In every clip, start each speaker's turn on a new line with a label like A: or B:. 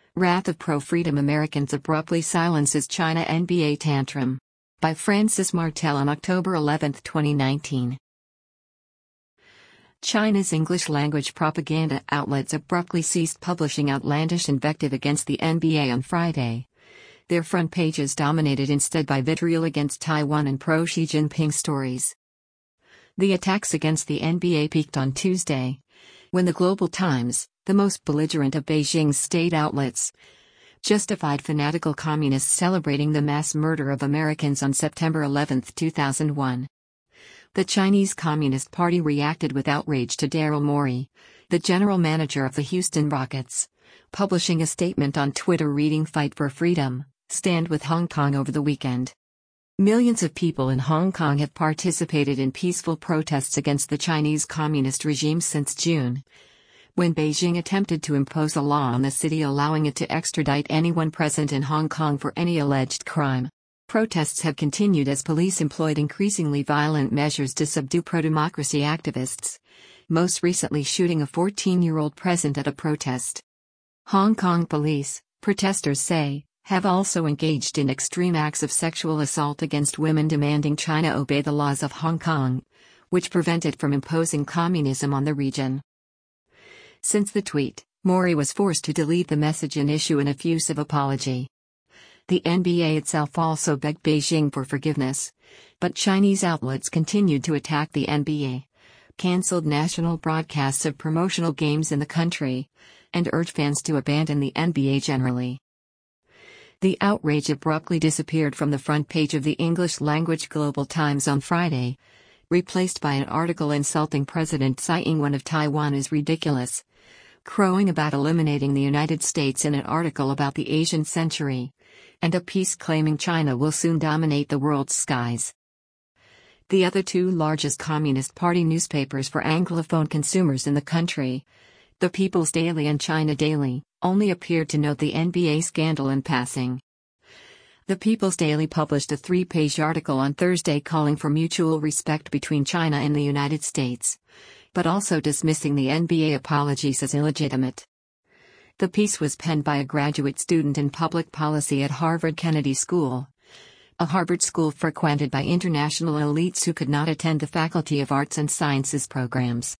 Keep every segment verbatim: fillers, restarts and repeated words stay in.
A: Wrath of Pro-Freedom Americans Abruptly Silences China N B A Tantrum. By Francis Martel on October eleventh, twenty nineteen. China's English-language propaganda outlets abruptly ceased publishing outlandish invective against the N B A on Friday. Their front pages dominated instead by vitriol against Taiwan and pro-Xi Jinping stories. The attacks against the N B A peaked on Tuesday, when the Global Times, the most belligerent of Beijing's state outlets, justified fanatical communists celebrating the mass murder of Americans on September eleventh, two thousand one. The Chinese Communist Party reacted with outrage to Daryl Morey, the general manager of the Houston Rockets, publishing a statement on Twitter reading "Fight for Freedom, stand with Hong Kong" over the weekend. Millions of people in Hong Kong have participated in peaceful protests against the Chinese Communist regime since June, when Beijing attempted to impose a law on the city allowing it to extradite anyone present in Hong Kong for any alleged crime. Protests have continued as police employed increasingly violent measures to subdue pro-democracy activists, most recently shooting a fourteen-year-old present at a protest. Hong Kong police, protesters say, have also engaged in extreme acts of sexual assault against women, demanding China obey the laws of Hong Kong, which prevent it from imposing communism on the region. Since the tweet, Morey was forced to delete the message and issue an effusive apology. The N B A itself also begged Beijing for forgiveness, but Chinese outlets continued to attack the N B A, cancelled national broadcasts of promotional games in the country, and urged fans to abandon the N B A generally. The outrage abruptly disappeared from the front page of the English-language Global Times on Friday, replaced by an article insulting President Tsai Ing-wen of Taiwan as ridiculous, crowing about eliminating the United States in an article about the Asian century, and a piece claiming China will soon dominate the world's skies. The other two largest Communist Party newspapers for Anglophone consumers in the country, The People's Daily and China Daily, only appeared to note the N B A scandal in passing. The People's Daily published a three-page article on Thursday calling for mutual respect between China and the United States, but also dismissing the N B A apologies as illegitimate. The piece was penned by a graduate student in public policy at Harvard Kennedy School, a Harvard school frequented by international elites who could not attend the Faculty of Arts and Sciences programs.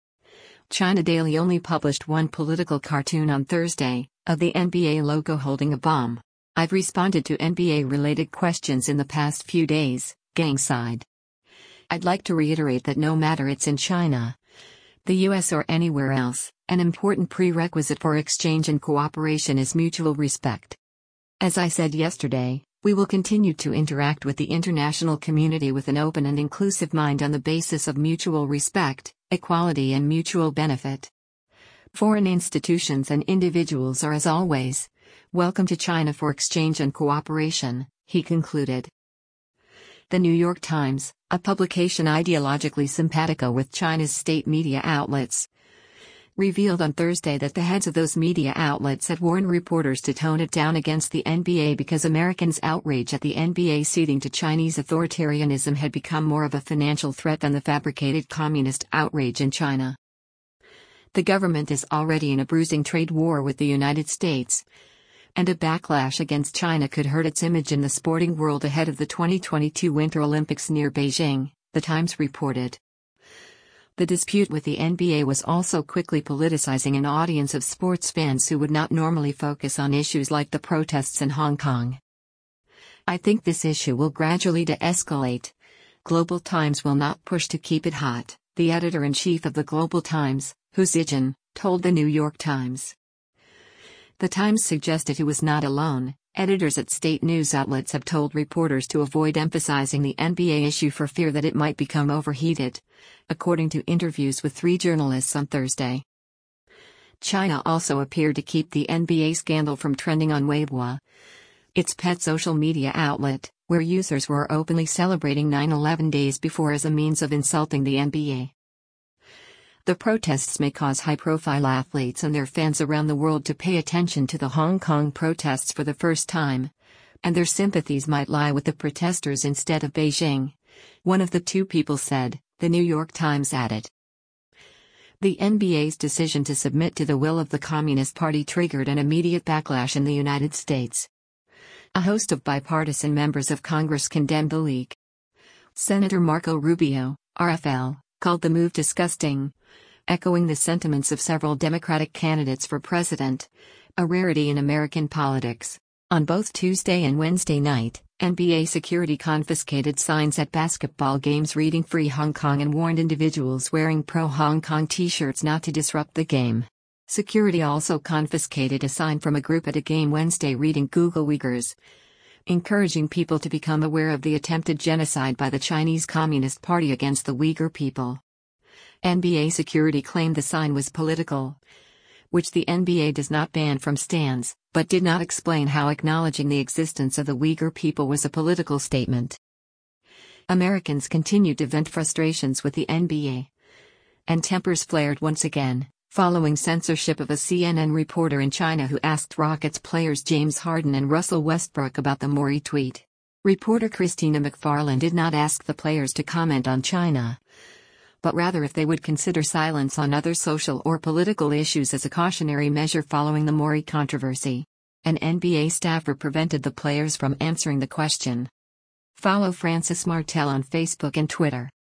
A: China Daily only published one political cartoon on Thursday, of the N B A logo holding a bomb. "I've responded to N B A-related questions in the past few days," Gang sighed. "I'd like to reiterate that no matter it's in China, the U S or anywhere else, an important prerequisite for exchange and cooperation is mutual respect. As I said yesterday, we will continue to interact with the international community with an open and inclusive mind on the basis of mutual respect, equality and mutual benefit. Foreign institutions and individuals are, as always, welcome to China for exchange and cooperation," he concluded. The New York Times, a publication ideologically simpatico with China's state media outlets, revealed on Thursday that the heads of those media outlets had warned reporters to tone it down against the N B A because Americans' outrage at the N B A ceding to Chinese authoritarianism had become more of a financial threat than the fabricated communist outrage in China. The government is already in a bruising trade war with the United States, and a backlash against China could hurt its image in the sporting world ahead of the twenty twenty-two Winter Olympics near Beijing, the Times reported. The dispute with the N B A was also quickly politicizing an audience of sports fans who would not normally focus on issues like the protests in Hong Kong. "I think this issue will gradually de-escalate. Global Times will not push to keep it hot," the editor-in-chief of the Global Times, Hu Zijin, told the New York Times. The Times suggested he was not alone. Editors at state news outlets have told reporters to avoid emphasizing the N B A issue for fear that it might become overheated, according to interviews with three journalists on Thursday. China also appeared to keep the N B A scandal from trending on Weibo, its pet social media outlet, where users were openly celebrating nine eleven days before as a means of insulting the N B A. The protests may cause high-profile athletes and their fans around the world to pay attention to the Hong Kong protests for the first time, and their sympathies might lie with the protesters instead of Beijing, one of the two people said, the New York Times added. The N B A's decision to submit to the will of the Communist Party triggered an immediate backlash in the United States. A host of bipartisan members of Congress condemned the leak. Senator Marco Rubio, R F L, called the move disgusting, echoing the sentiments of several Democratic candidates for president, a rarity in American politics. On both Tuesday and Wednesday night, N B A security confiscated signs at basketball games reading Free Hong Kong and warned individuals wearing pro-Hong Kong t-shirts not to disrupt the game. Security also confiscated a sign from a group at a game Wednesday reading Google Uyghurs, encouraging people to become aware of the attempted genocide by the Chinese Communist Party against the Uyghur people. N B A security claimed the sign was political, which the N B A does not ban from stands, but did not explain how acknowledging the existence of the Uyghur people was a political statement. Americans continued to vent frustrations with the N B A, and tempers flared once again, following censorship of a C N N reporter in China who asked Rockets players James Harden and Russell Westbrook about the Morey tweet. Reporter Christina McFarland did not ask the players to comment on China, but rather if they would consider silence on other social or political issues as a cautionary measure following the Morey controversy. An N B A staffer prevented the players from answering the question. Follow Francis Martel on Facebook and Twitter.